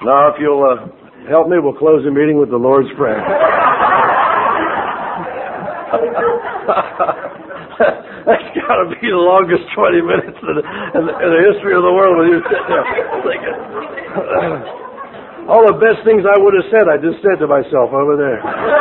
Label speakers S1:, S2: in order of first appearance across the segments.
S1: Now, if you'll help me, we'll close the meeting with the Lord's Prayer. That's got to be the longest 20 minutes in the history of the world when you sit there thinking. All the best things I would have said, I just said to myself over there.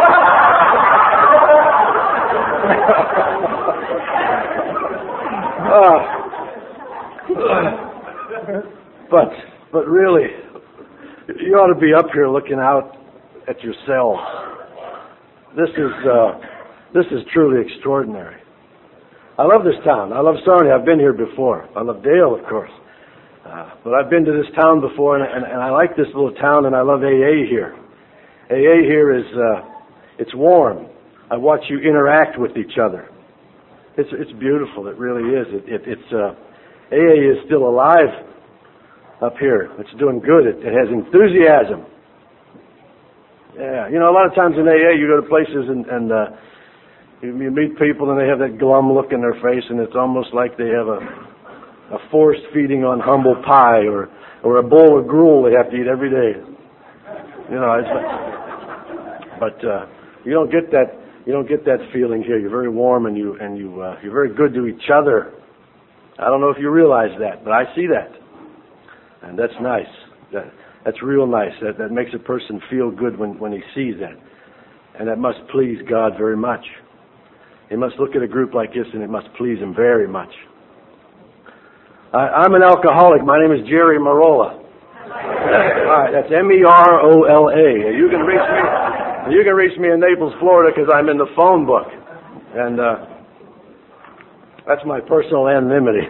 S1: But really, you ought to be up here looking out at your cell. This is truly extraordinary. I love this town. I love Sarnia. I've been here before. I love Dale, of course. But I've been to this town before, and I like this little town, and I love AA here. AA here is, it's warm. I watch you interact with each other. It's beautiful. It really is. AA is still alive up here. It's doing good. It has enthusiasm. Yeah, you know, a lot of times in AA, you go to places and you meet people and they have that glum look in their face, and it's almost like they have a forced feeding on humble pie or a bowl of gruel they have to eat every day. You know, but you don't get that. You don't get that feeling here. You're very warm and you're very good to each other. I don't know if you realize that, but I see that, and that's nice. That's real nice. That makes a person feel good when he sees that, and that must please God very much. He must look at a group like this, and it must please Him very much. I'm an alcoholic. My name is Jerry Marola. All right, that's Merola. You can reach me. You can reach me in Naples, Florida, because I'm in the phone book, and that's my personal anonymity.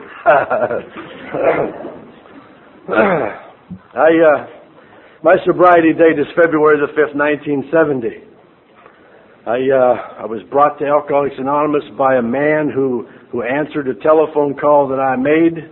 S1: My sobriety date is February the 5th, 1970. I was brought to Alcoholics Anonymous by a man who answered a telephone call that I made.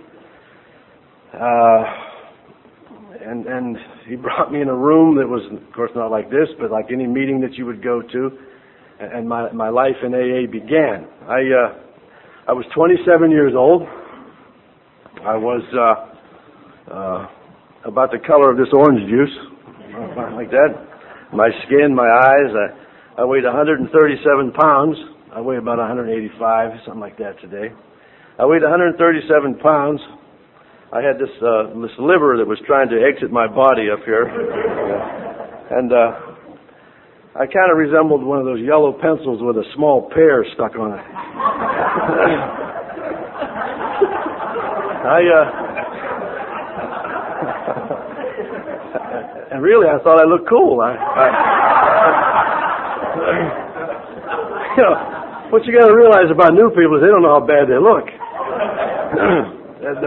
S1: And he brought me in a room that was, of course, not like this, but like any meeting that you would go to. And my life in AA began. I was 27 years old. I was about the color of this orange juice, like that. My skin, my eyes. I weighed 137 pounds. I weigh about 185, something like that today. I weighed 137 pounds. I had this liver that was trying to exit my body up here. And I kind of resembled one of those yellow pencils with a small pear stuck on it. And really, I thought I looked cool. You know, what you got to realize about new people is they don't know how bad they look. And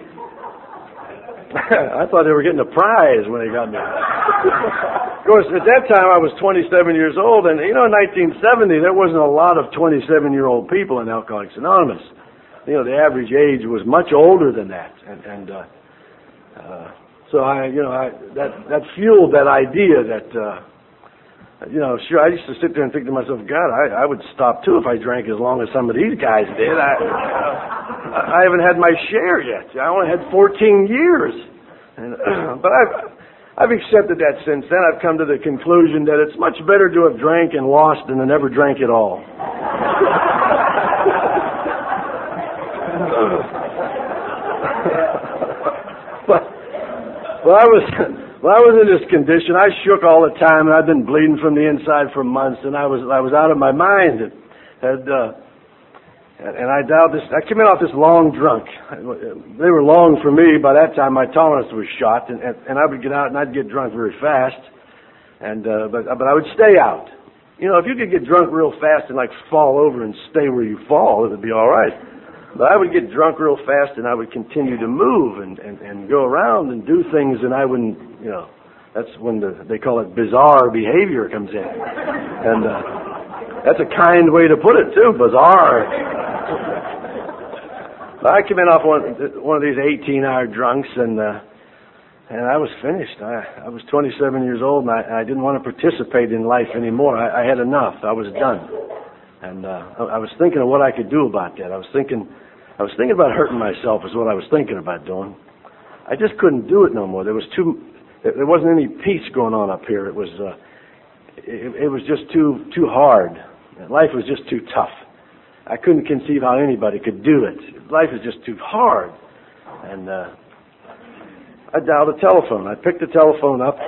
S1: I thought they were getting a prize when they got me. Of course, at that time I was 27 years old, and you know, in 1970 there wasn't a lot of 27-year-old people in Alcoholics Anonymous. You know, the average age was much older than that, so that fueled that idea that. Sure, I used to sit there and think to myself, God, I would stop too if I drank as long as some of these guys did. I haven't had my share yet. I only had 14 years. But I've accepted that since then. I've come to the conclusion that it's much better to have drank and lost than to never drank at all. Well, I was in this condition. I shook all the time, and I'd been bleeding from the inside for months, and I was out of my mind. And I dialed this. I came in off this long drunk. They were long for me. By that time, my tolerance was shot, and I would get out and I'd get drunk very fast. But I would stay out. You know, if you could get drunk real fast and like fall over and stay where you fall, it would be all right. But I would get drunk real fast, and I would continue to move and go around and do things, and I wouldn't, you know, that's when they call it bizarre behavior comes in. And that's a kind way to put it, too, bizarre. I came in off one of these 18-hour drunks, and I was finished. I was 27 years old, and I didn't want to participate in life anymore. I had enough. I was done. And I was thinking of what I could do about that. I was thinking about hurting myself is what I was thinking about doing. I just couldn't do it no more. There was too There wasn't any peace going on up here. It was just too hard. Life was just too tough. I couldn't conceive how anybody could do it. Life is just too hard. And I dialed a telephone. I picked the telephone up.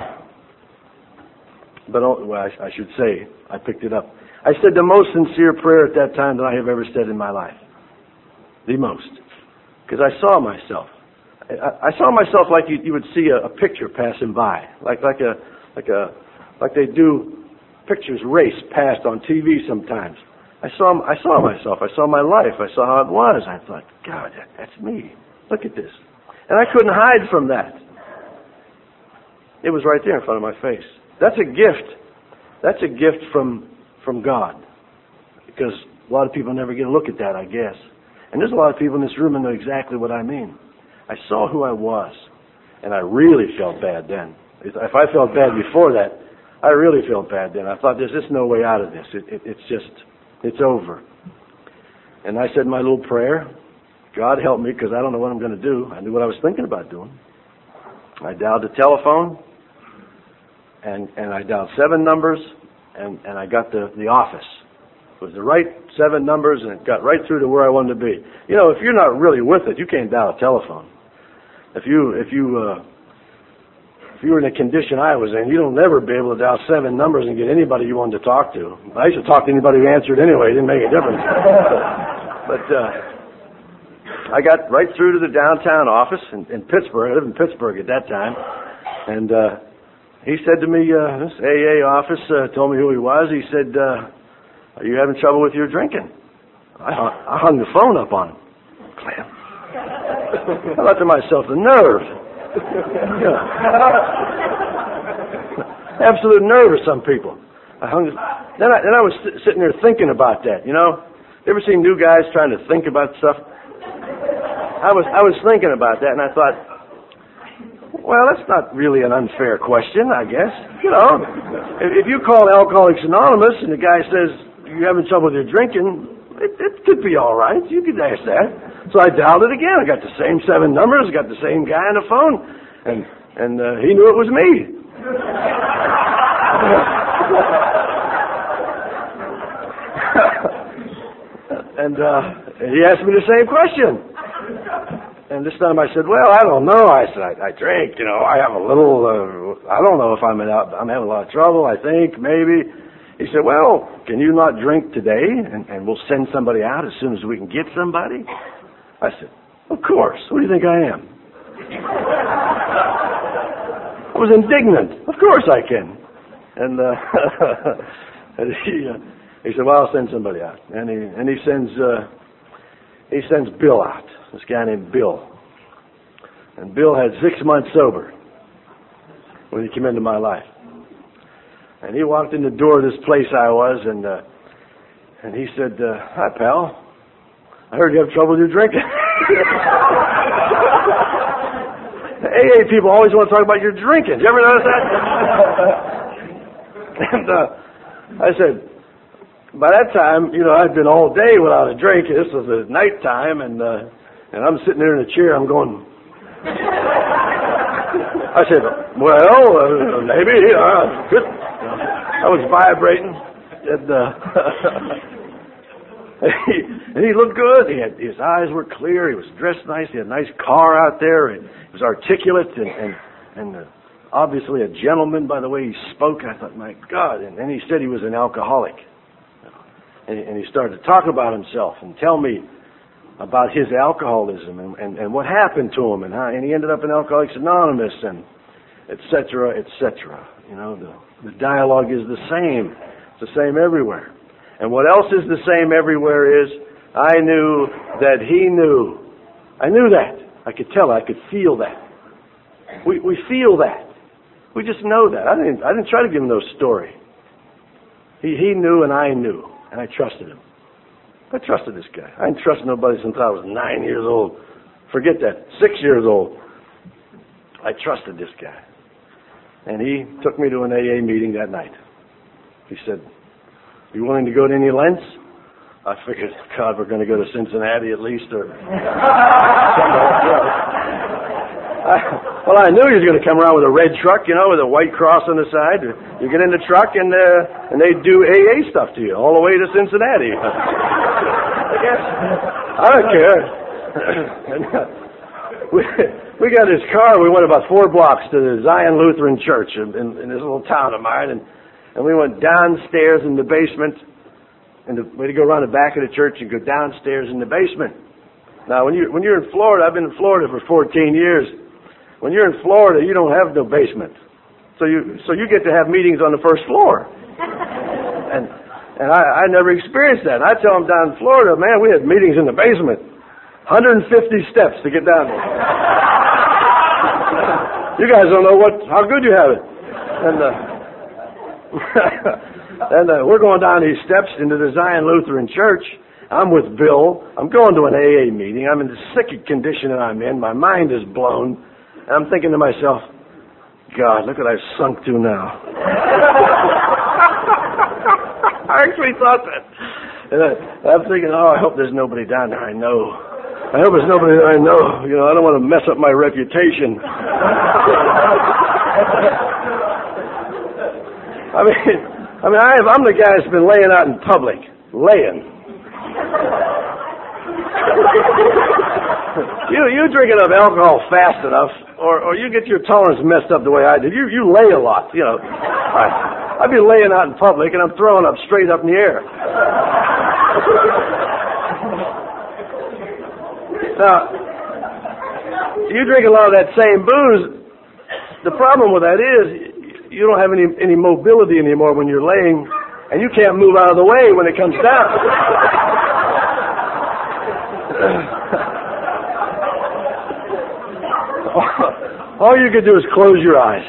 S1: But I should say, I picked it up. I said the most sincere prayer at that time that I have ever said in my life. The most. Because I saw myself. I saw myself like you would see a picture passing by. Like they do pictures race past on TV sometimes. I saw myself. I saw my life. I saw how it was. I thought, God, that's me. Look at this. And I couldn't hide from that. It was right there in front of my face. That's a gift. That's a gift from God. Because a lot of people never get a look at that, I guess. And there's a lot of people in this room that know exactly what I mean. I saw who I was. And I really felt bad then. If I felt bad before that, I really felt bad then. I thought, there's just no way out of this. It's over. And I said my little prayer. God help me, because I don't know what I'm going to do. I knew what I was thinking about doing. I dialed the telephone, and I dialed 7 numbers, and I got the office. It was the right 7 numbers, and it got right through to where I wanted to be. You know, if you're not really with it, you can't dial a telephone. If you were in the condition I was in, you'll never be able to dial 7 numbers and get anybody you wanted to talk to. I used to talk to anybody who answered anyway. It didn't make a difference. But I got right through to the downtown office in Pittsburgh. I lived in Pittsburgh at that time. And he said to me, this AA office told me who he was. He said, are you having trouble with your drinking? I hung the phone up on him. Clam. I thought to myself, the nerve. Absolute nerve of some people. Then I was sitting there thinking about that. You know, you ever seen new guys trying to think about stuff? I was thinking about that, and I thought, well, that's not really an unfair question, I guess. You know, if you call Alcoholics Anonymous and the guy says you're having trouble with your drinking, it could be all right. You could ask that. So I dialed it again. I got the same 7 numbers. Got the same guy on the phone, and he knew it was me. And he asked me the same question. And this time I said, well, I don't know. I said, I drink, you know, I have a little, I don't know if I'm having a lot of trouble, I think, maybe. He said, well, can you not drink today? And we'll send somebody out as soon as we can get somebody. I said, of course. What do you think I am? I was indignant. Of course I can. And he said, well, I'll send somebody out. And he sends Bill out. This guy named Bill. And Bill had 6 months sober when he came into my life. And he walked in the door of this place I was, and he said, hi, pal. I heard you have trouble with your drinking. The AA people always want to talk about your drinking. Did you ever notice that? And I said, by that time, you know, I'd been all day without a drink. This was at night time, and I'm sitting there in a chair. I'm going. I said, well, maybe. Good. I was vibrating, and he looked good. His eyes were clear. He was dressed nice. He had a nice car out there. He was articulate and obviously a gentleman by the way he spoke. I thought, my God. And then he said he was an alcoholic. And he started to talk about himself and tell me about his alcoholism and what happened to him and he ended up in Alcoholics Anonymous and et cetera, et cetera. You know, the dialogue is the same. It's the same everywhere. And what else is the same everywhere is I knew that he knew. I knew that. I could tell. I could feel that. We feel that. We just know that. I didn't try to give him no story. He knew and I knew. And I trusted him. I trusted this guy. I didn't trust nobody since I was 9 years old. Forget that. 6 years old. I trusted this guy. And he took me to an AA meeting that night. He said, you willing to go to any lengths? I figured, God, we're going to go to Cincinnati at least or something like that. Well, I knew he was going to come around with a red truck, with a white cross on the side. You get in the truck, and they do AA stuff to you all the way to Cincinnati. I guess. I don't care. We got his car. We went about 4 blocks to the Zion Lutheran Church in this little town of mine, and we went downstairs in the basement, and we had to go around the back of the church and go downstairs in the basement. Now, when you're in Florida, I've been in Florida for 14 years. When you're in Florida, you don't have no basement, so you get to have meetings on the first floor, and I never experienced that. And I tell them down in Florida, man, we had meetings in the basement, 150 steps to get down there. You guys don't know how good you have it, and we're going down these steps into the Zion Lutheran Church. I'm with Bill. I'm going to an AA meeting. I'm in the sick condition that I'm in. My mind is blown. And I'm thinking to myself, God, look what I've sunk to now. I actually thought that. And I'm thinking, I hope there's nobody down there I know. I hope there's nobody that I know. I don't want to mess up my reputation. I'm the guy that's been laying out in public. Laying. You drink enough alcohol fast enough, or you get your tolerance messed up the way I did. You lay a lot, I'd be laying out in public, and I'm throwing up straight up in the air. Now, you drink a lot of that same booze. The problem with that is you don't have any mobility anymore when you're laying, and you can't move out of the way when it comes down. All you could do is close your eyes.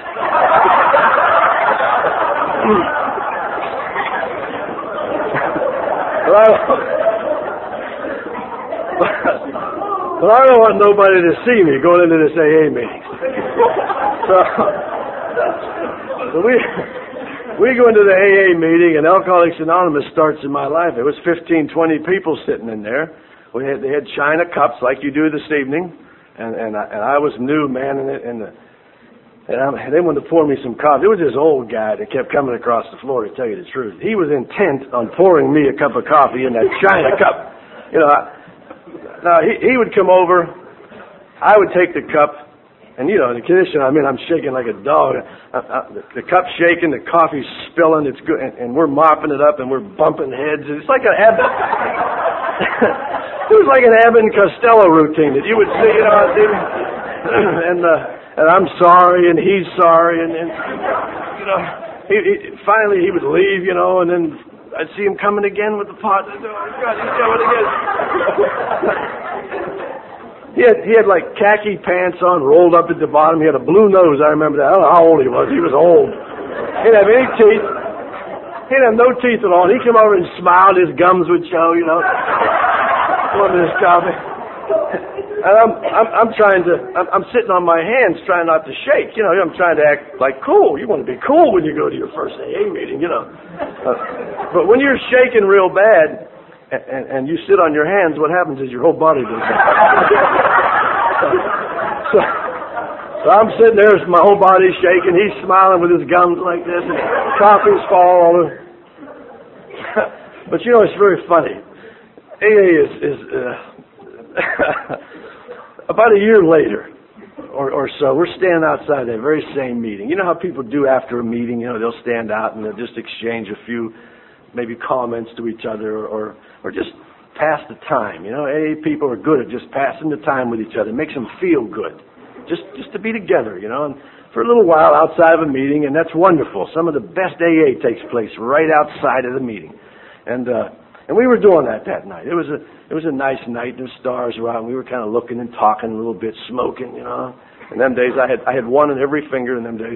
S1: But I don't want nobody to see me going into this AA meeting. So we go into the AA meeting, and Alcoholics Anonymous starts in my life. It was 15, 20 people sitting in there. They had china cups like you do this evening, and I was new, man, and they wanted to pour me some coffee. It was this old guy that kept coming across the floor, to tell you the truth. He was intent on pouring me a cup of coffee in that china cup. Now, he would come over, I would take the cup, and the condition I'm in, I'm shaking like a dog. The cup's shaking, the coffee's spilling, it's good, and we're mopping it up, and we're bumping heads. It's like it was like an Abbott and Costello routine that you would see, and I'm sorry, and he's sorry, and finally he would leave, and then I'd see him coming again with the pot. Oh, God, he's coming again. He had like khaki pants on, rolled up at the bottom. He had a blue nose. I remember that. I don't know how old he was. He was old. He didn't have any teeth. He didn't have no teeth at all. He came over and smiled. His gums would show, Wanted his coffee. And I'm sitting on my hands trying not to shake. I'm trying to act like cool. You want to be cool when you go to your first AA meeting, But when you're shaking real bad and you sit on your hands, what happens is your whole body goes So I'm sitting there, my whole body's shaking. He's smiling with his gums like this, and coffee's falling all over. But it's very funny. AA is about a year later or so, we're standing outside that very same meeting. You know how people do after a meeting, they'll stand out and they'll just exchange a few maybe comments to each other or just pass the time. AA people are good at just passing the time with each other. It makes them feel good. Just to be together, and for a little while outside of a meeting, and that's wonderful. Some of the best AA takes place right outside of the meeting. And we were doing that night. It was a nice night. The stars were out, and we were kind of looking and talking a little bit, smoking, In them days, I had one in every finger in them days.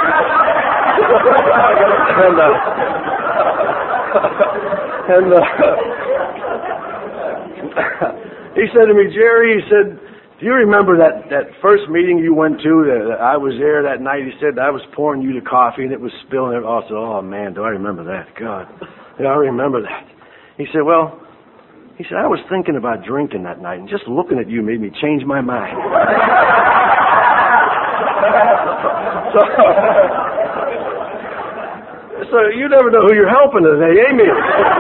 S1: He said to me, Jerry, he said, do you remember that first meeting you went to? I was there that night. He said, I was pouring you the coffee, and it was spilling. I said, oh, man, do I remember that? God, I remember that. He said, I was thinking about drinking that night, and just looking at you made me change my mind. So you never know who you're helping today, Amy.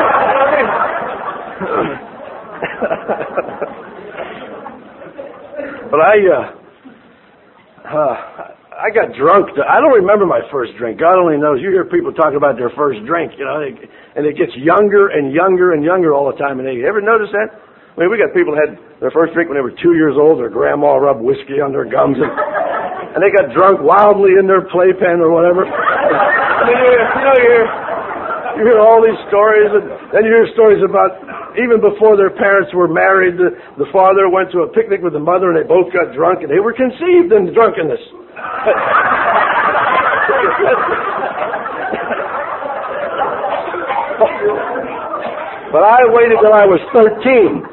S1: But I got drunk. I don't remember my first drink. God only knows. You hear people talk about their first drink, and it gets younger and younger and younger all the time. And you ever notice that? I mean, we got people that had their first drink when they were 2 years old. Their grandma rubbed whiskey on their gums, and they got drunk wildly in their playpen or whatever. I mean, you hear all these stories, and then you hear stories about even before their parents were married, the father went to a picnic with the mother, and they both got drunk, and they were conceived in drunkenness. But I waited till I was 13.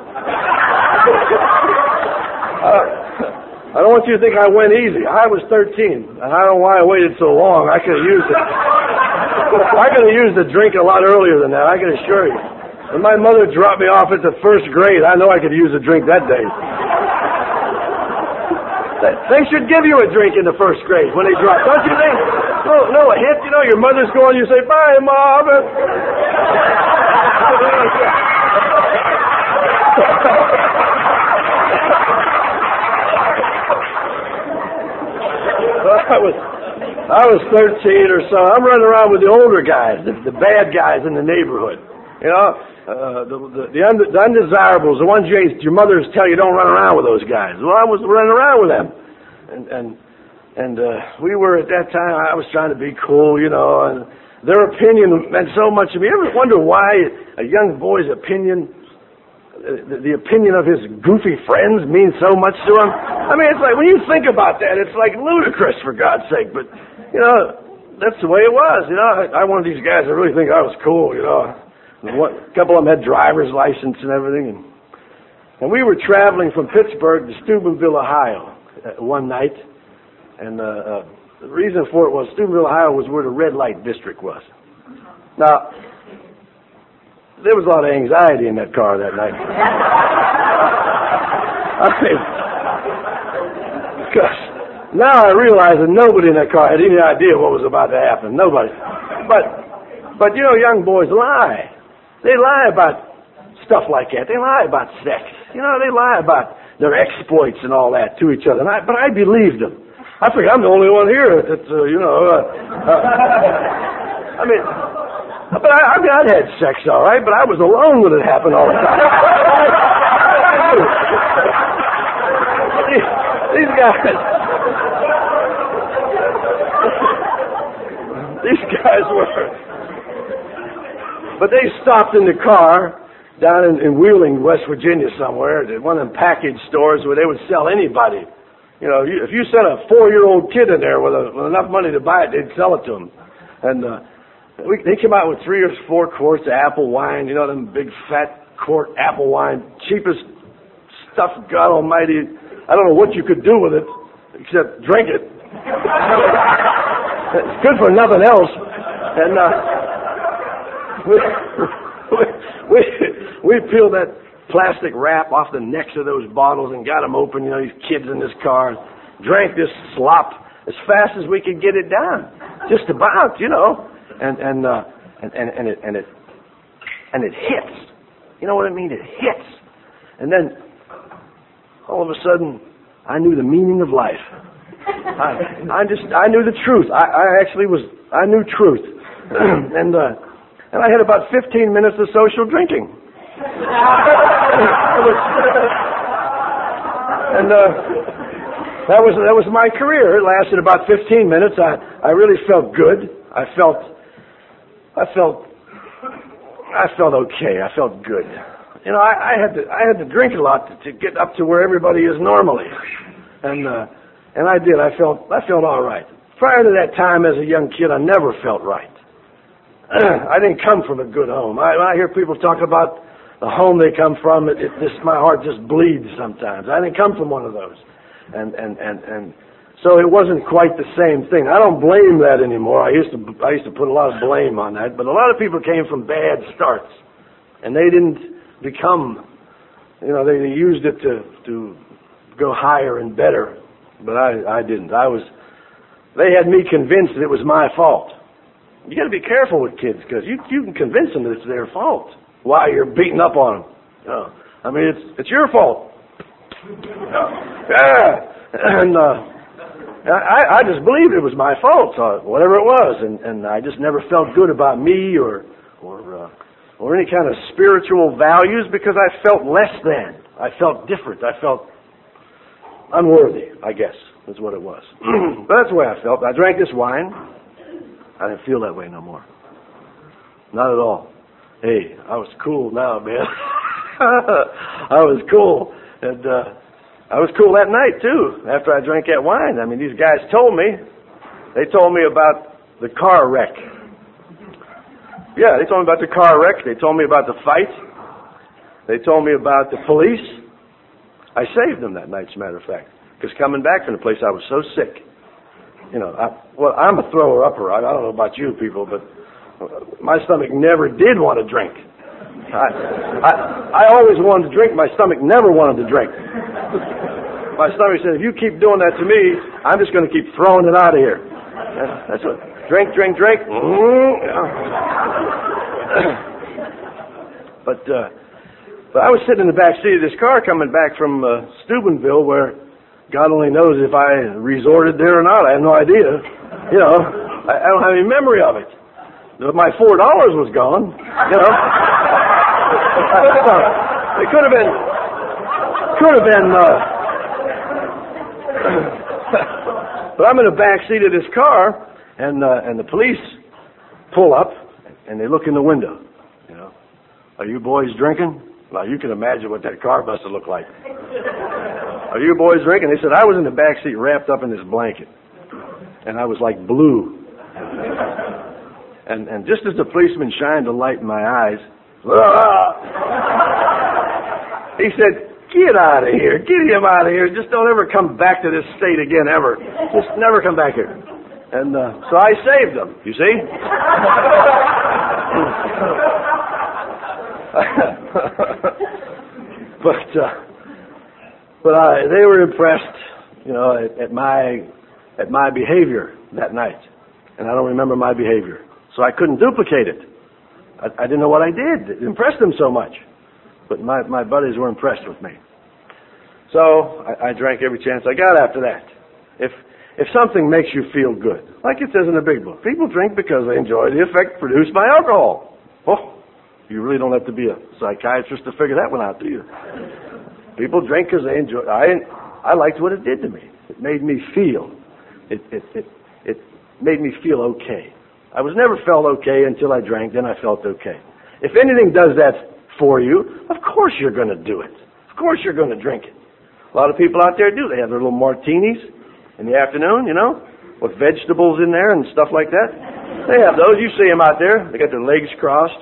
S1: I don't want you to think I went easy. I was 13, and I don't know why I waited so long. I could have used it. I could have used the drink a lot earlier than that, I can assure you. When my mother dropped me off at the first grade, I know I could use a drink that day. They should give you a drink in the first grade when they drop, don't you think? No, a hit, your mother's going, you say, bye, Mom. I was 13 or so. I'm running around with the older guys, the bad guys in the neighborhood. The undesirables, the ones your mothers tell you don't run around with those guys. Well, I was running around with them, and we were at that time. I was trying to be cool, and their opinion meant so much to me. You ever wonder why a young boy's opinion, the opinion of his goofy friends, means so much to him? I mean, it's like when you think about that, it's like ludicrous, for God's sake. But that's the way it was. I wanted these guys to really think I was cool. A couple of them had driver's license and everything, and we were traveling from Pittsburgh to Steubenville, Ohio, one night, and the reason for it was Steubenville, Ohio was where the red light district was. Now, there was a lot of anxiety in that car that night. I mean, gosh, now I realize that nobody in that car had any idea what was about to happen. Nobody. But young boys lie. They lie about stuff like that. They lie about sex. They lie about their exploits and all that to each other. But I believed them. I figured I'm the only one here that, I mean, I'd had sex all right, but I was alone when it happened all the time. These guys were. But they stopped in the car down in Wheeling, West Virginia somewhere, at one of them package stores where they would sell anybody. If you sent a 4-year-old kid in there with enough money to buy it, they'd sell it to him. And they came out with 3 or 4 quarts of apple wine, them big fat quart apple wine, cheapest stuff, God almighty. I don't know what you could do with it except drink it. It's good for nothing else. And we peeled that plastic wrap off the necks of those bottles and got them open. These kids in this car drank this slop as fast as we could get it down, just about, and it hits. You know what I mean? It hits, and then all of a sudden, I knew the meaning of life. I knew the truth. I knew truth, and I had about 15 minutes of social drinking. And that was my career. It lasted about 15 minutes. I really felt good. I felt okay. I felt good. I had to drink a lot to get up to where everybody is normally, and I did. I felt all right. Prior to that time, as a young kid, I never felt right. I didn't come from a good home. When I hear people talk about the home they come from, my heart just bleeds sometimes. I didn't come from one of those, and so it wasn't quite the same thing. I don't blame that anymore. I used to put a lot of blame on that, but a lot of people came from bad starts, and they didn't become, they used it to go higher and better, but I didn't. I they had me convinced that it was my fault. You got to be careful with kids because you can convince them that it's their fault while you're beating up on them. I mean, it's your fault. And I just believed it was my fault, whatever it was, and I just never felt good about me or any kind of spiritual values because I felt less than. I felt different. I felt unworthy, I guess, is what it was. But that's the way I felt. I drank this wine. I didn't feel that way no more. Not at all. Hey, I was cool now, man. I was cool. And I was cool that night, too, after I drank that wine. I mean, these guys told me about the car wreck. Yeah, they told me about the car wreck. They told me about the fight. They told me about the police. I saved them that night, as a matter of fact. Because coming back from the place, I was so sick. You know, I'm a thrower-upper. I don't know about you people, but my stomach never did want to drink. I always wanted to drink. My stomach never wanted to drink. My stomach said, if you keep doing that to me, I'm just going to keep throwing it out of here. That's what. Drink. But I was sitting in the back seat of this car coming back from Steubenville, where God only knows if I resorted there or not. I have no idea. You know, I don't have any memory of it. My $4 was gone. You know, it could have been. But I'm in the back seat of this car, and the police pull up, and they look in the window. You know, are you boys drinking? Well, you can imagine what that car must have looked like. Are you boys drinking? They said I was in the back seat wrapped up in this blanket, and I was like blue. And just as the policeman shined a light in my eyes, he said, "Get out of here! Get him out of here! Just don't ever come back to this state again, ever. Just never come back here." And so I saved them. You see? But they were impressed, you know, at my behavior that night, and I don't remember my behavior, so I couldn't duplicate it. I didn't know what I did. It impressed them so much, but my buddies were impressed with me. So I drank every chance I got after that. If something makes you feel good, like it says in the big book, people drink because they enjoy the effect produced by alcohol. Oh, you really don't have to be a psychiatrist to figure that one out, do you? People drink because they enjoy. I liked what it did to me. It made me feel. It made me feel okay. I was never felt okay until I drank. Then I felt okay. If anything does that for you, of course you're going to do it. Of course you're going to drink it. A lot of people out there do. They have their little martinis in the afternoon, you know, with vegetables in there and stuff like that. They have those. You see them out there. They got their legs crossed.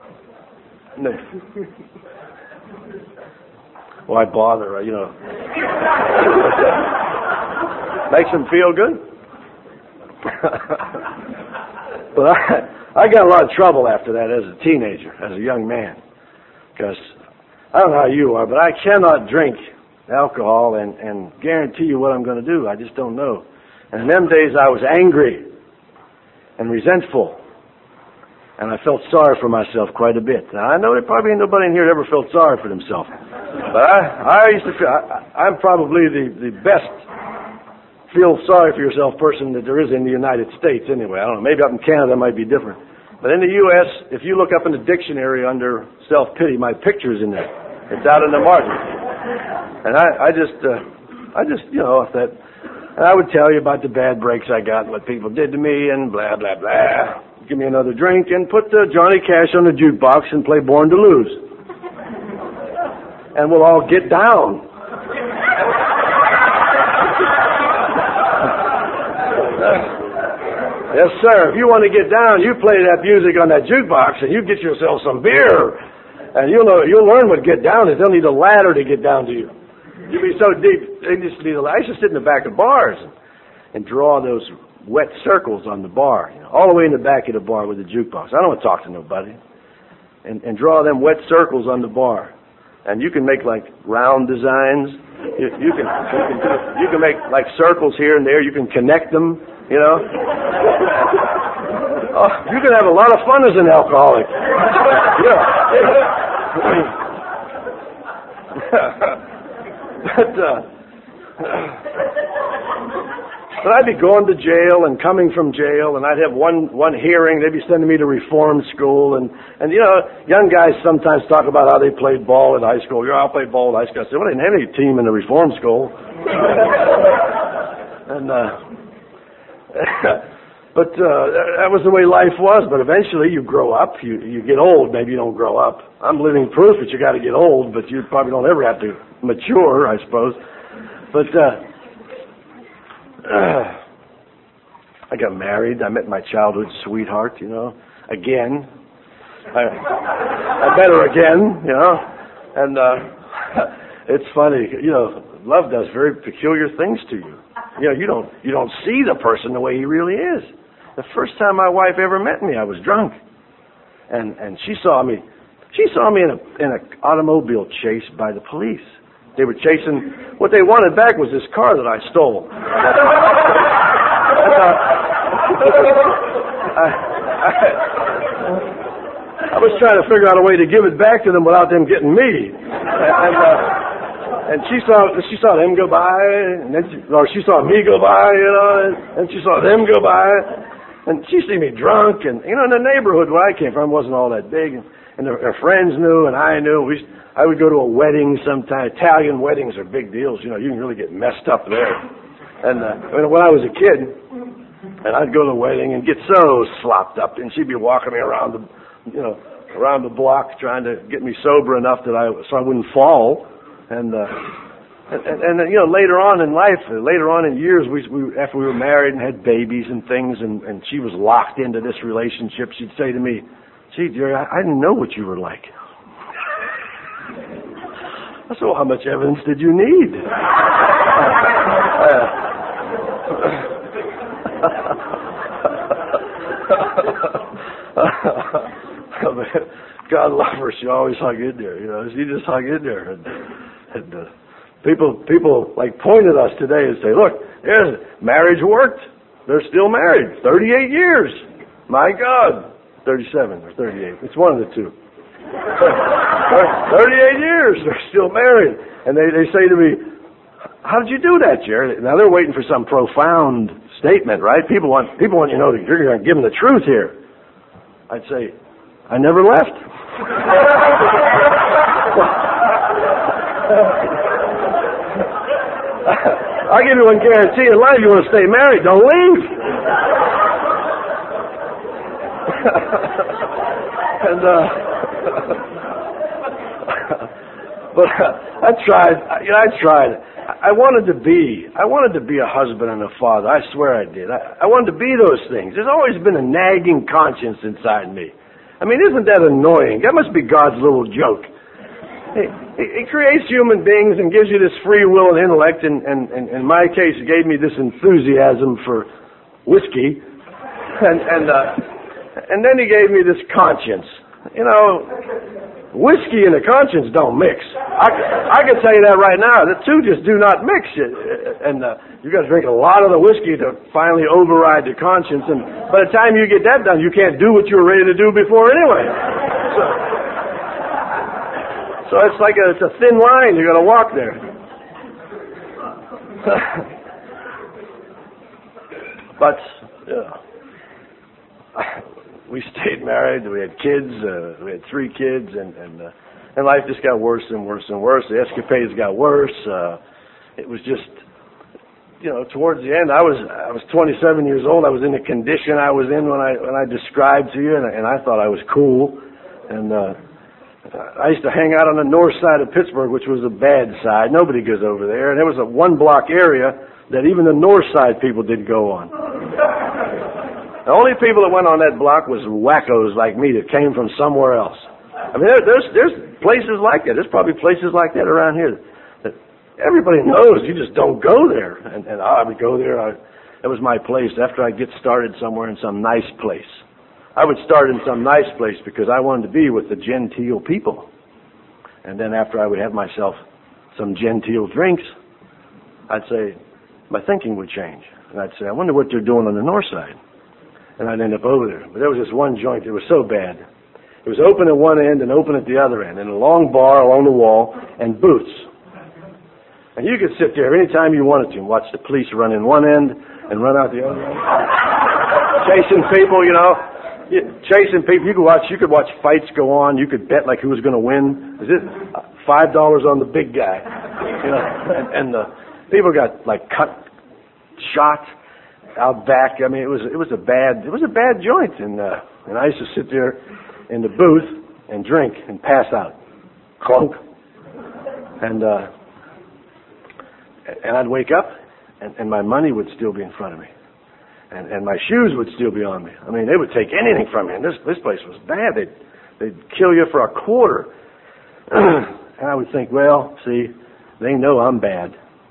S1: Why bother, you know? Makes them feel good. But I got a lot of trouble after that as a teenager, as a young man. Because I don't know how you are, but I cannot drink alcohol and guarantee you what I'm going to do. I just don't know. And in them days I was angry and resentful. And I felt sorry for myself quite a bit. Now, I know there probably ain't nobody in here that ever felt sorry for themselves. But I used to feel, I'm probably the best feel sorry for yourself person that there is in the United States anyway. I don't know, maybe up in Canada it might be different. But in the U.S., if you look up in the dictionary under self-pity, my picture's in there. It's out in the margin. And I just, you know, that, and I would tell you about the bad breaks I got and what people did to me and blah, blah, blah. Give me another drink and put Johnny Cash on the jukebox and play Born to Lose. And we'll all get down. Yes, sir. If you want to get down, you play that music on that jukebox and you get yourself some beer. And you'll learn what get down is. They'll need a ladder to get down to you. You'll be so deep, they just need a ladder. I used to sit in the back of bars and draw those wet circles on the bar, you know, all the way in the back of the bar with the jukebox. I don't want to talk to nobody. And draw them wet circles on the bar. And you can make like round designs. You can make like circles here and there. You can connect them you know. Oh, you can have a lot of fun as an alcoholic. Yeah. But I'd be going to jail and coming from jail, and I'd have one hearing. They'd be sending me to reform school, and you know, young guys sometimes talk about how they played ball in high school. I played ball in high school. I said, well, I didn't have any team in the reform school. And but that was the way life was. But eventually, you grow up. You get old. Maybe you don't grow up. I'm living proof that you got to get old, but you probably don't ever have to mature, I suppose. But I got married. I met my childhood sweetheart, you know, again. I met her again, you know, and it's funny, you know, love does very peculiar things to you. You know, you don't see the person the way he really is. The first time my wife ever met me, I was drunk, and she saw me in an automobile chase by the police. They were chasing, what they wanted back was this car that I stole. I was trying to figure out a way to give it back to them without them getting me. And she saw them go by, and then she saw me go by, you know, and she saw them go by, and she see me drunk, and you know, in the neighborhood where I came from wasn't all that big, and her friends knew, and I knew. I would go to a wedding sometime. Italian weddings are big deals. You know, you can really get messed up there. And when I was a kid, and I'd go to the wedding and get so slopped up, and she'd be walking me around the block trying to get me sober enough so I wouldn't fall. And you know, later on in life, later on in years, we after we were married and had babies and things, and she was locked into this relationship, she'd say to me, "Gee, Jerry, I didn't know what you were like." I said, well, how much evidence did you need? God love her. She always hung in there. You know, she just hung in there. And people like point at us today and say, look, marriage worked. They're still married. 38 years. My God. 37 or 38. It's one of the two. 38 years, they're still married. And they say to me, how did you do that, Jerry? Now they're waiting for some profound statement, right? People want you to know that you're going to give them the truth here. I'd say, I never left. I'll give you one guarantee in life: you want to stay married, don't leave. And but I tried. I wanted to be a husband and a father. I swear I did. I wanted to be those things. There's always been a nagging conscience inside me. I mean, isn't that annoying? That must be God's little joke. He creates human beings and gives you this free will and intellect, and in my case, gave me this enthusiasm for whiskey, and then he gave me this conscience. You know, whiskey and a conscience don't mix. I can tell you that right now. The two just do not mix. And you got to drink a lot of the whiskey to finally override the conscience. And by the time you get that done, you can't do what you were ready to do before anyway. So it's like it's a thin line. You got to walk there. But we stayed married. We had kids. We had 3 kids, and life just got worse and worse and worse. The escapades got worse. It was just, you know, towards the end, I was 27 years old. I was in the condition I was in when I described to you, and I thought I was cool. And I used to hang out on the north side of Pittsburgh, which was a bad side. Nobody goes over there. And there was a 1-block area that even the north side people didn't go on. The only people that went on that block was wackos like me that came from somewhere else. I mean, there's places like that. There's probably places like that around here that everybody knows. You just don't go there. And I would go there. That was my place. After I get started somewhere in some nice place, I would start in some nice place because I wanted to be with the genteel people. And then after I would have myself some genteel drinks, I'd say my thinking would change. And I'd say, I wonder what they're doing on the north side. And I'd end up over there. But there was this one joint that was so bad. It was open at one end and open at the other end, and a long bar along the wall, and booths. And you could sit there anytime you wanted to and watch the police run in one end and run out the other end. Chasing people, you know. Chasing people. You could watch fights go on. You could bet like who was going to win. Is it $5 on the big guy? You know, and the people got like cut, shot out back. I mean, it was a bad joint, and I used to sit there in the booth and drink and pass out, clunk, and I'd wake up, and my money would still be in front of me, and my shoes would still be on me. I mean, they would take anything from me, and this place was bad. They'd kill you for a quarter, and I would think, well, see, they know I'm bad.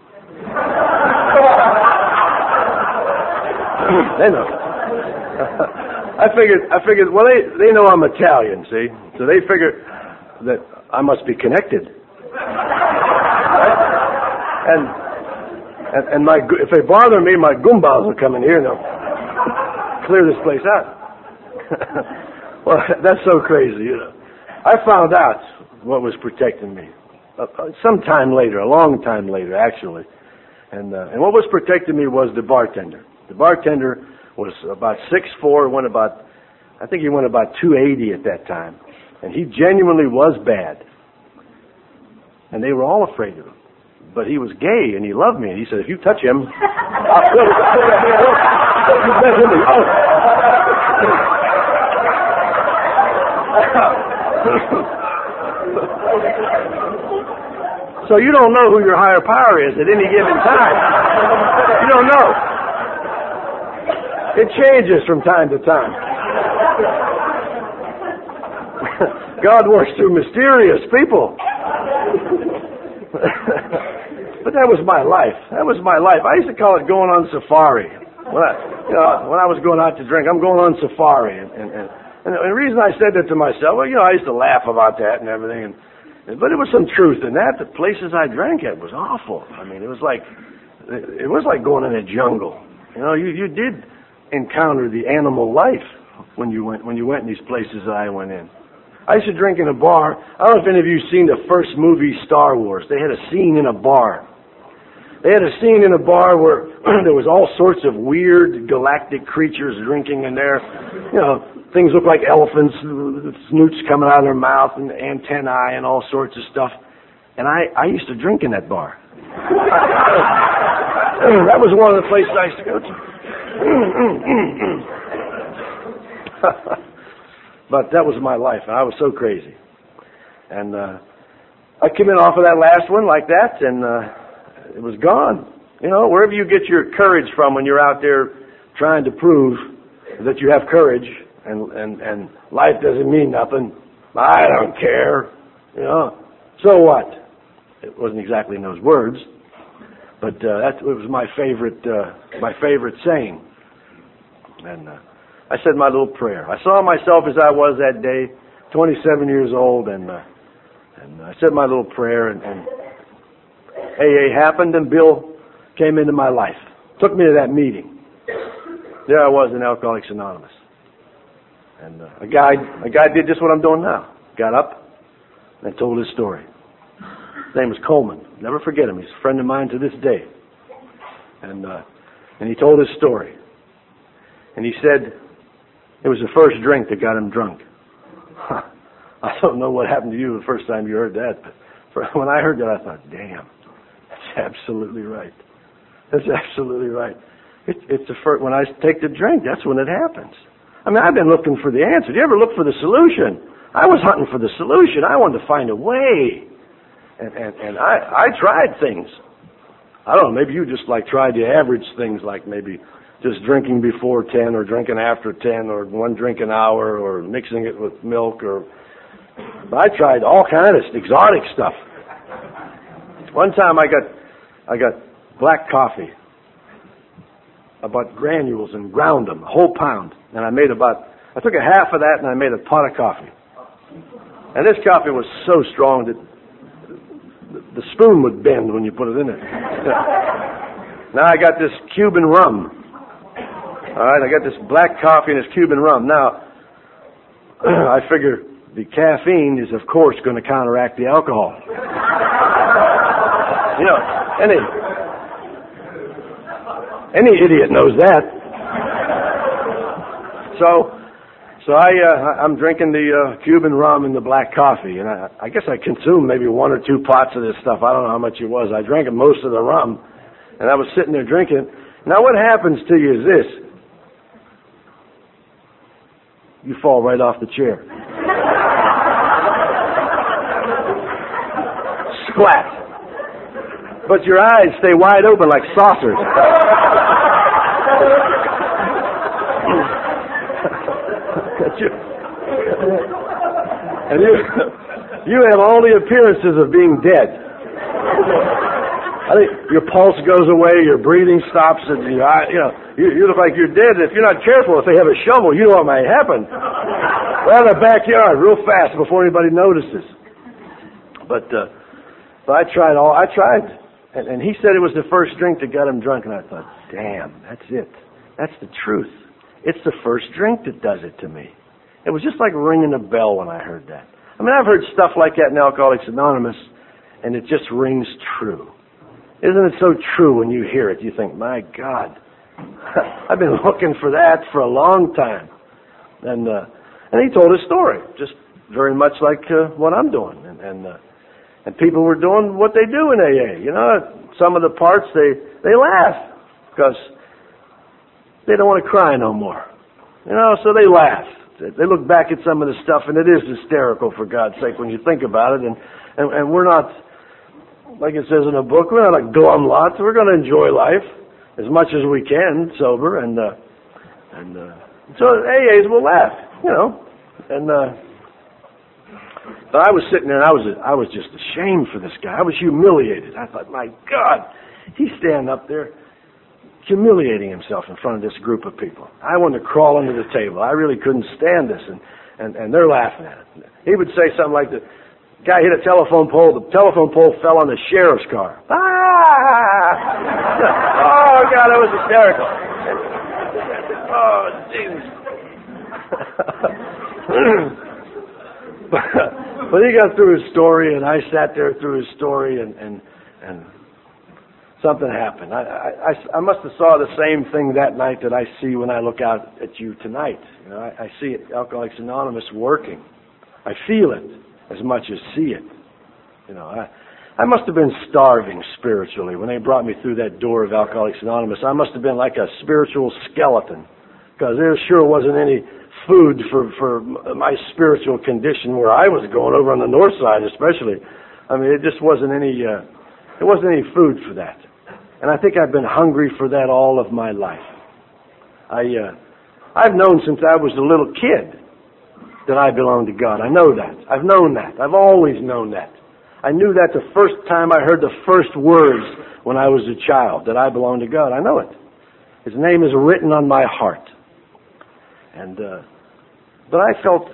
S1: They know. I figured, well, they know I'm Italian, see? So they figure that I must be connected. Right? And if they bother me, my Goombas will come in here and they'll clear this place out. Well, that's so crazy, you know. I found out what was protecting me some time later, a long time later, actually. And what was protecting me was the bartender. The bartender was about 6'4", I think he went about 280 at that time. And he genuinely was bad. And they were all afraid of him. But he was gay and he loved me. And he said, if you touch him, So you don't know who your higher power is at any given time. You don't know. It changes from time to time. God works through mysterious people. But that was my life. That was my life. I used to call it going on safari. When I was going out to drink, I'm going on safari. And the reason I said that to myself, well, I used to laugh about that and everything. But there was some truth in that. The places I drank at was awful. I mean, it was like going in a jungle. You did encounter the animal life when you went in these places that I went in. I used to drink in a bar. I don't know if any of you have seen the first movie, Star Wars. They had a scene in a bar. They had a scene in a bar where there was all sorts of weird galactic creatures drinking in there. Things look like elephants, snoots coming out of their mouth, and antennae and all sorts of stuff. And I used to drink in that bar. That was one of the places I used to go to. But that was my life, and I was so crazy. And I came in off of that last one like that, and it was gone. Wherever you get your courage from when you're out there trying to prove that you have courage, and life doesn't mean nothing. I don't care. So what? It wasn't exactly in those words, but it was my favorite saying. And I said my little prayer. I saw myself as I was that day, 27 years old, and I said my little prayer, and AA happened, and Bill came into my life, took me to that meeting. There I was in Alcoholics Anonymous, and a guy did just what I'm doing now. Got up and told his story. His name was Coleman. Never forget him. He's a friend of mine to this day. And he told his story. And he said it was the first drink that got him drunk. I don't know what happened to you the first time you heard that, but when I heard that, I thought, damn, that's absolutely right. That's absolutely right. It's the first, when I take the drink, that's when it happens. I mean, I've been looking for the answer. Do you ever look for the solution? I was hunting for the solution. I wanted to find a way. And I tried things. I don't know, maybe you just tried the average things, like maybe just drinking before 10 or drinking after 10 or one drink an hour or mixing it with milk but I tried all kind of exotic stuff. One time I got black coffee. I bought granules and ground them, a whole pound. And I took a half of that and I made a pot of coffee. And this coffee was so strong that the spoon would bend when you put it in it. Now I got this Cuban rum. All right, I got this black coffee and this Cuban rum. Now, I figure the caffeine is, of course, going to counteract the alcohol. You know, any idiot knows that. So I'm drinking the Cuban rum and the black coffee, and I guess I consumed maybe 1 or 2 pots of this stuff. I don't know how much it was. I drank most of the rum, and I was sitting there drinking. Now, what happens to you is this. You fall right off the chair. Splat. But your eyes stay wide open like saucers. And you have all the appearances of being dead. I think your pulse goes away, your breathing stops, and you look like you're dead. If you're not careful, if they have a shovel, you know what might happen. Right in the backyard, real fast, before anybody notices. But I tried. And he said it was the first drink that got him drunk, and I thought, damn, that's it. That's the truth. It's the first drink that does it to me. It was just like ringing a bell when I heard that. I mean, I've heard stuff like that in Alcoholics Anonymous, and it just rings true. Isn't it so true when you hear it? You think, my God, I've been looking for that for a long time. And he told his story, just very much like what I'm doing. And people were doing what they do in AA. You know, some of the parts, they laugh because they don't want to cry no more. You know, so they laugh. They look back at some of the stuff, and it is hysterical, for God's sake, when you think about it. And we're not, like it says in a book, we're not like glum lots. We're going to enjoy life as much as we can, sober. And so AAs will laugh, you know. But I was sitting there, and I was just ashamed for this guy. I was humiliated. I thought, my God, he's standing up there humiliating himself in front of this group of people. I wanted to crawl under the table. I really couldn't stand this, and they're laughing at it. He would say something like, the guy hit a telephone pole. The telephone pole fell on the sheriff's car. Ah! Oh, God, that was hysterical. Oh, Jesus. But he got through his story, and I sat there through his story, and something happened. I must have saw the same thing that night that I see when I look out at you tonight. You know, I see it, Alcoholics Anonymous working. I feel it as much as see it. You know, I must have been starving spiritually when they brought me through that door of Alcoholics Anonymous. I must have been like a spiritual skeleton, because there sure wasn't any food for my spiritual condition where I was going, over on the north side especially. I mean, it just wasn't any. There wasn't any food for that. And I think I've been hungry for that all of my life. I've known since I was a little kid that I belong to God. I know that. I've known that. I've always known that. I knew that the first time I heard the first words when I was a child, that I belong to God. I know it. His name is written on my heart. But I felt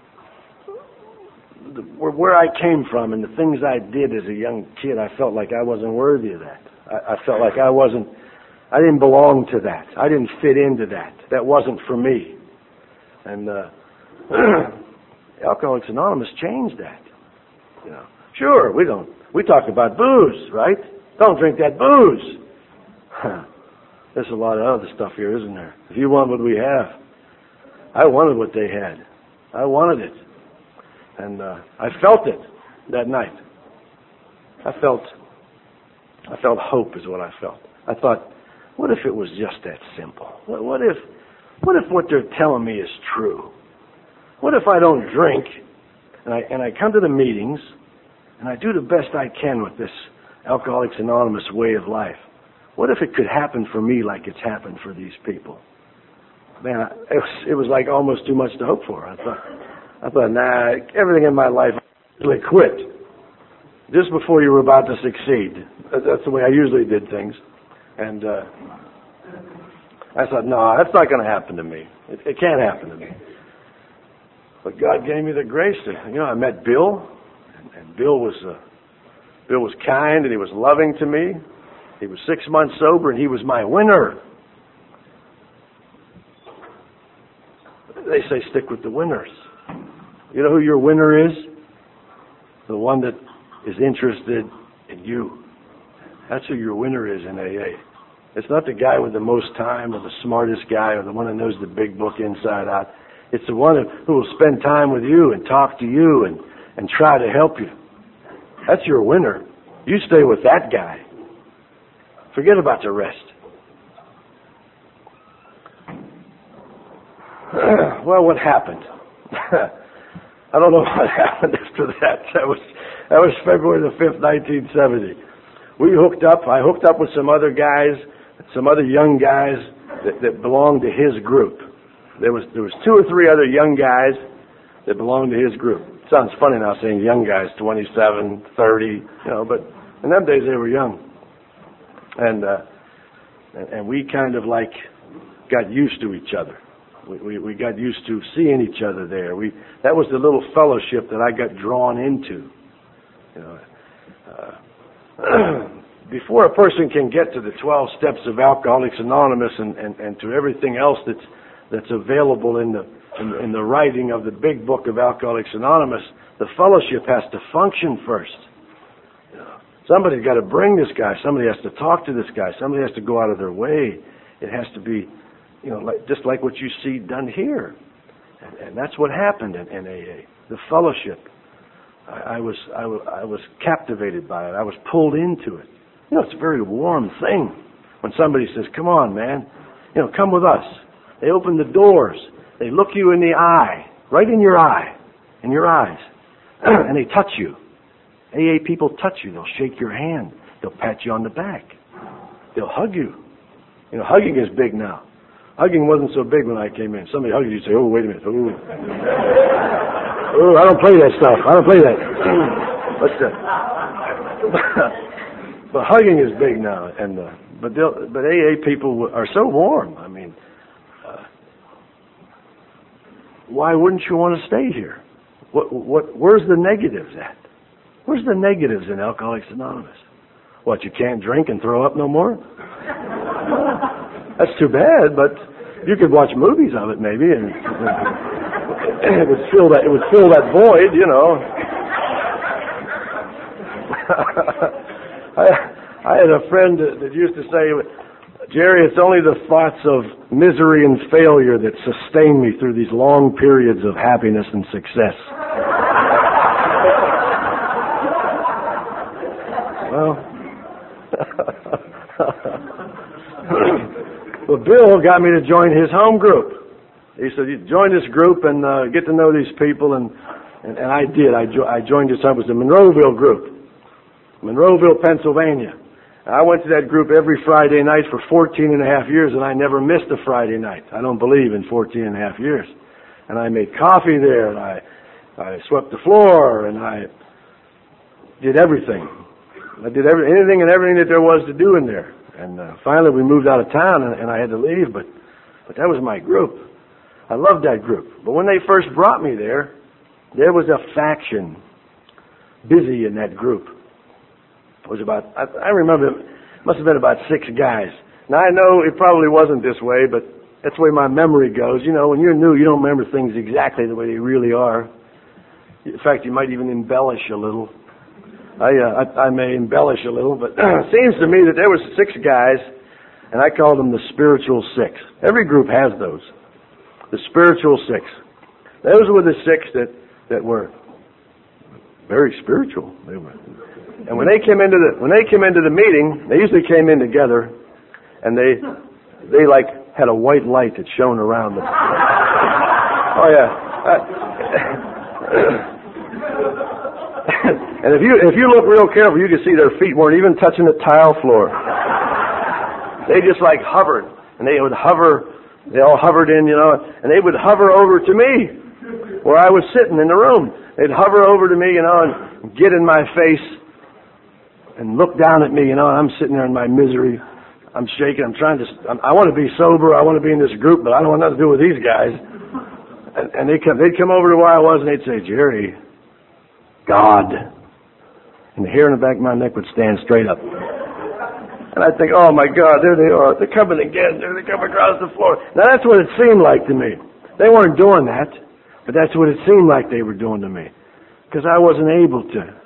S1: where I came from and the things I did as a young kid, I felt like I wasn't worthy of that. I felt like I didn't belong to that. I didn't fit into that. That wasn't for me. And Alcoholics Anonymous changed that. You know, sure, we talk about booze, right? Don't drink that booze. There's a lot of other stuff here, isn't there? If you want what we have, I wanted what they had. I wanted it. And I felt it that night. I felt hope is what I felt. I thought, what if it was just that simple? What if what they're telling me is true? What if I don't drink and I come to the meetings and I do the best I can with this Alcoholics Anonymous way of life? What if it could happen for me like it's happened for these people? Man, it was like almost too much to hope for. I thought, nah, everything in my life, I quit. Just before you were about to succeed. That's the way I usually did things. And I thought, no, that's not going to happen to me. It can't happen to me. But God gave me the grace to, I met Bill, and Bill was kind, and he was loving to me. He was 6 months sober, and he was my winner. They say stick with the winners. You know who your winner is? The one that is interested in you. That's who your winner is in AA. It's not the guy with the most time or the smartest guy or the one that knows the big book inside out. It's the one who will spend time with you and talk to you and try to help you. That's your winner. You stay with that guy. Forget about the rest. Well, what happened? I don't know what happened after that. That was February the 5th, 1970. We hooked up. I hooked up with some other guys, some other young guys that belonged to his group. There was 2 or 3 other young guys that belonged to his group. It sounds funny now saying young guys, 27, 30, but in them days they were young. And we kind of like got used to each other. We got used to seeing each other there. That was the little fellowship that I got drawn into. Before a person can get to the 12 steps of Alcoholics Anonymous and to everything else that's available in the writing of the big book of Alcoholics Anonymous, the fellowship has to function first. Somebody's got to bring this guy. Somebody has to talk to this guy. Somebody has to go out of their way. It has to be, just like what you see done here. And that's what happened in AA. The fellowship. I was captivated by it. I was pulled into it. It's a very warm thing when somebody says, "Come on, man. Come with us." They open the doors. They look you in the eye, right in your eye, in your eyes, and they touch you. AA people touch you. They'll shake your hand. They'll pat you on the back. They'll hug you. Hugging is big now. Hugging wasn't so big when I came in. Somebody hugged you, you say, "Oh, wait a minute. Oh, I don't play that stuff. I don't play that." What's that? But hugging is big now, but AA people are so warm. I mean, why wouldn't you want to stay here? Where's the negatives at? Where's the negatives in Alcoholics Anonymous? What, you can't drink and throw up no more? That's too bad, but you could watch movies of it maybe, and it would fill that void, I had a friend that used to say, "Jerry, it's only the thoughts of misery and failure that sustain me through these long periods of happiness and success." Well, Bill got me to join his home group. He said, "You join this group and get to know these people," and I did. I joined this. I was the Monroeville group, Monroeville, Pennsylvania. I went to that group every Friday night for 14 and a half years, and I never missed a Friday night. I don't believe in 14 and a half years. And I made coffee there, and I swept the floor, and I did everything. I did anything and everything that there was to do in there. And finally we moved out of town, and I had to leave, but that was my group. I loved that group. But when they first brought me there was a faction busy in that group. It was I remember it must have been about 6 guys. Now I know it probably wasn't this way, but that's the way my memory goes. When you're new, you don't remember things exactly the way they really are. In fact, you might even embellish a little. I may embellish a little, but it seems to me that there was 6 guys, and I called them the spiritual 6. Every group has those. The spiritual 6. Those were the 6 that were very spiritual. They were. And when they came into the meeting, they usually came in together, and they like had a white light that shone around them. Oh yeah. And if you look real careful, you can see their feet weren't even touching the tile floor. They just like hovered, and they would hover. They all hovered in, and they would hover over to me where I was sitting in the room. They'd hover over to me, and get in my face and look down at me, and I'm sitting there in my misery. I'm shaking. I want to be sober. I want to be in this group, but I don't want nothing to do with these guys. And they'd come over to where I was, and they'd say, "Jerry, God." And the hair in the back of my neck would stand straight up. And I think, oh my God, there they are. They're coming again. There they come across the floor. Now that's what it seemed like to me. They weren't doing that, but that's what it seemed like they were doing to me. Because I wasn't able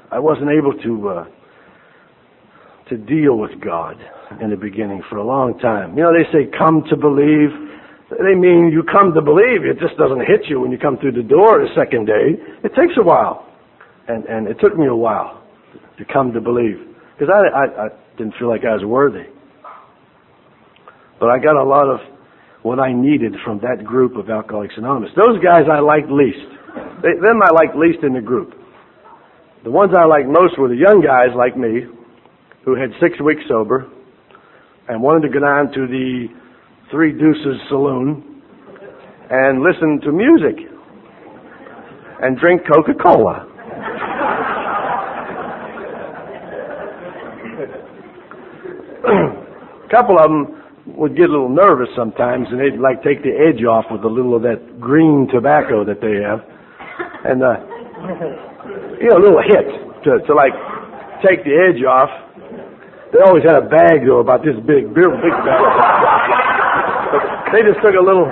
S1: to deal with God in the beginning for a long time. You know, they say come to believe. They mean you come to believe. It just doesn't hit you when you come through the door the second day. It takes a while. And it took me a while to come to believe. Because I didn't feel like I was worthy. But I got a lot of what I needed from that group of Alcoholics Anonymous. Those guys I liked least. Them I liked least in the group. The ones I liked most were the young guys like me who had 6 weeks sober and wanted to go down to the Three Deuces Saloon and listen to music and drink Coca-Cola. A couple of them would get a little nervous sometimes, and they'd like take the edge off with a little of that green tobacco that they have, and a little hit to like take the edge off. They always had a bag though about this big bag. But they just took a little.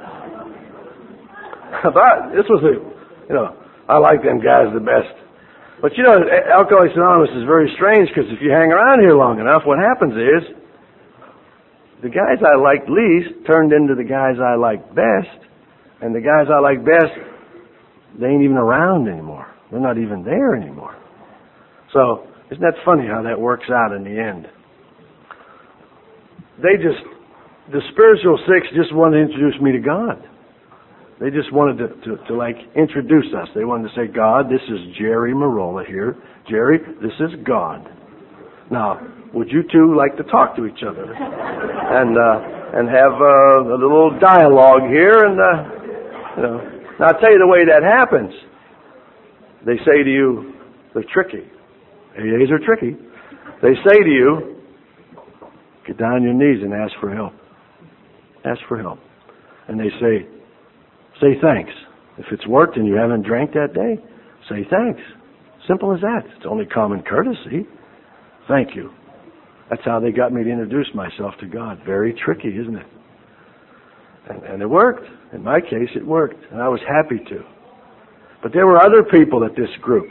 S1: But this was I like them guys the best. But Alcoholics Anonymous is very strange because if you hang around here long enough, what happens is the guys I liked least turned into the guys I liked best, and the guys I like best, they ain't even around anymore. They're not even there anymore. So isn't that funny how that works out in the end? The spiritual six just wanted to introduce me to God. They just wanted to like introduce us. They wanted to say, God, this is Jerry Marola here. Jerry, this is God. Now, would you two like to talk to each other and have a little dialogue here? And now I'll tell you the way that happens. They say to you, they're tricky. AAs are tricky. They say to you, get down on your knees and ask for help. Ask for help. And they say thanks. If it's worked and you haven't drank that day, say thanks. Simple as that. It's only common courtesy. Thank you. That's how they got me to introduce myself to God. Very tricky, isn't it? And it worked. In my case, it worked. And I was happy to. But there were other people at this group.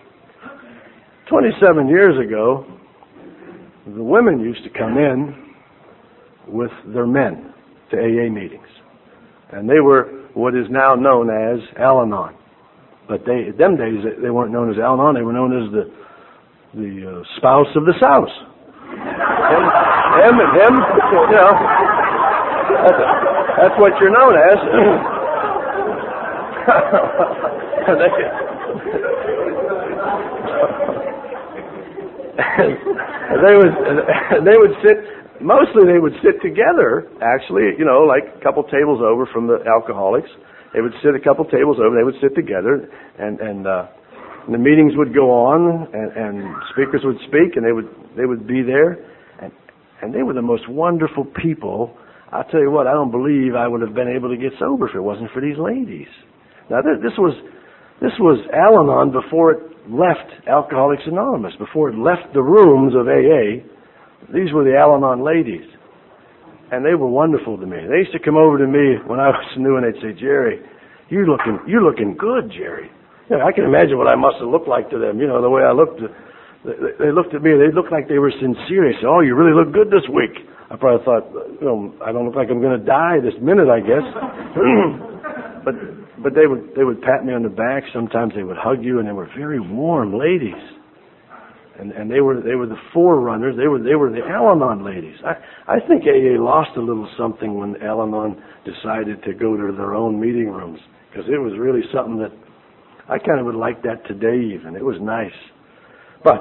S1: 27 years ago, the women used to come in with their men to AA meetings. And they were what is now known as Al-Anon. But them days, they weren't known as Al-Anon. They were known as the spouse of the souse. Him, that's what you're known as. They would sit. Mostly they would sit together, actually, like a couple tables over from the alcoholics. They would sit a couple tables over, they would sit together, and the meetings would go on, and speakers would speak, and they would be there, and they were the most wonderful people. I'll tell you what, I don't believe I would have been able to get sober if it wasn't for these ladies. Now, this was Al-Anon before it left Alcoholics Anonymous, before it left the rooms of AA. These were the Al-Anon ladies, and they were wonderful to me. They used to come over to me when I was new, and they'd say, Jerry, you're looking good, Jerry. I can imagine what I must have looked like to them, the way I looked. They looked at me, they looked like they were sincere. They said, oh, you really look good this week. I probably thought, I don't look like I'm going to die this minute, I guess. But they would pat me on the back. Sometimes they would hug you, and they were very warm ladies. And they were the forerunners. They were the Al-Anon ladies. I think AA lost a little something when Al-Anon decided to go to their own meeting rooms, because it was really something that I kind of would like that today even. It was nice. But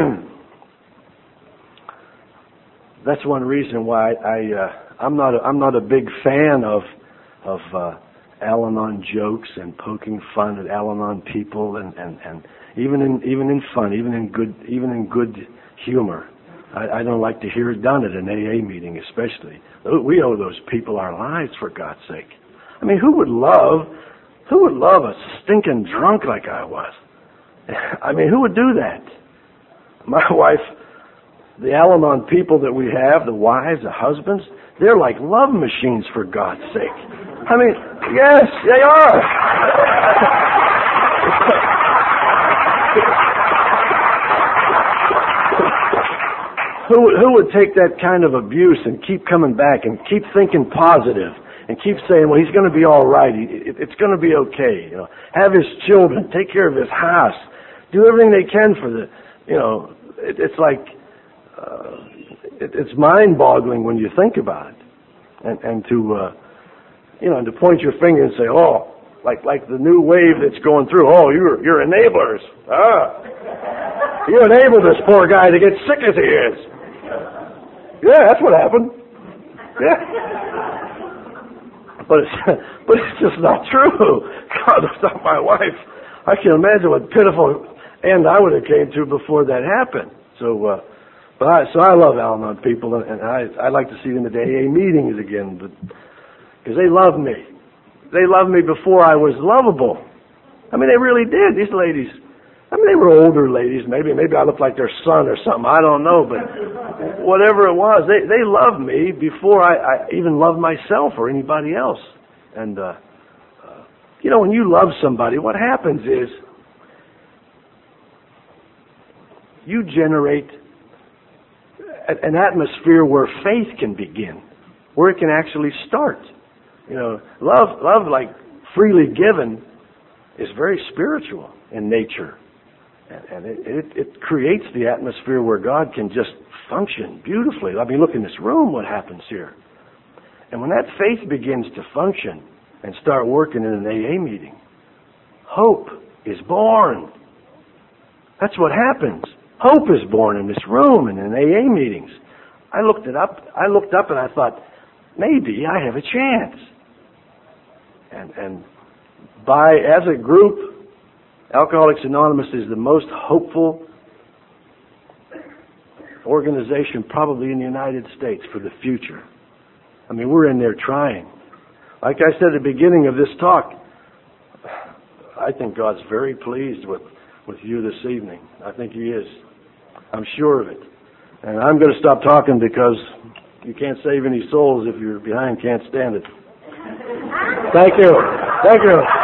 S1: that's one reason why I'm not a big fan of Al-Anon jokes and poking fun at Al-Anon people and even in fun, even in good humor. I don't like to hear it done at an AA meeting, especially. We owe those people our lives, for God's sake. I mean, who would love a stinking drunk like I was? I mean, who would do that? My wife, The Al-Anon people that we have, the wives, the husbands, they're like love machines, for God's sake. I mean, yes, they are. Who would take that kind of abuse and keep coming back and keep thinking positive and keep saying, well, he's going to be all right. It's going to be okay. You know, have his children, take care of his house, do everything they can for the, you know, it's like, it's mind-boggling when you think about it. And to, you know, and to point your finger and say, oh, like the new wave that's going through, oh, you're enablers. You enabled this poor guy to get sick as he is. Yeah, that's what happened. Yeah. But it's just not true. God, it's not my wife. I can imagine what pitiful end I would have came to before that happened. So I love Al-Anon people, and I like to see them at the AA meetings again, because they love me. They loved me before I was lovable. I mean, they really did. These ladies, I mean, they were older ladies. Maybe I looked like their son or something. I don't know, but whatever it was, they loved me before I even loved myself or anybody else. And you know, when you love somebody, what happens is you generate an atmosphere where faith can begin, where it can actually start. You know, love like freely given is very spiritual in nature. And it creates the atmosphere where God can just function beautifully. I mean, look in this room, what happens here. And when that faith begins to function and start working in an AA meeting, hope is born. That's what happens. Hope is born in this room and in AA meetings. I looked up and I thought, maybe I have a chance. And as a group, Alcoholics Anonymous is the most hopeful organization probably in the United States for the future. I mean, we're in there trying. Like I said at the beginning of this talk, I think God's very pleased with you this evening. I think He is. I'm sure of it. And I'm going to stop talking because you can't save any souls if you're behind can't stand it. Thank you. Thank you.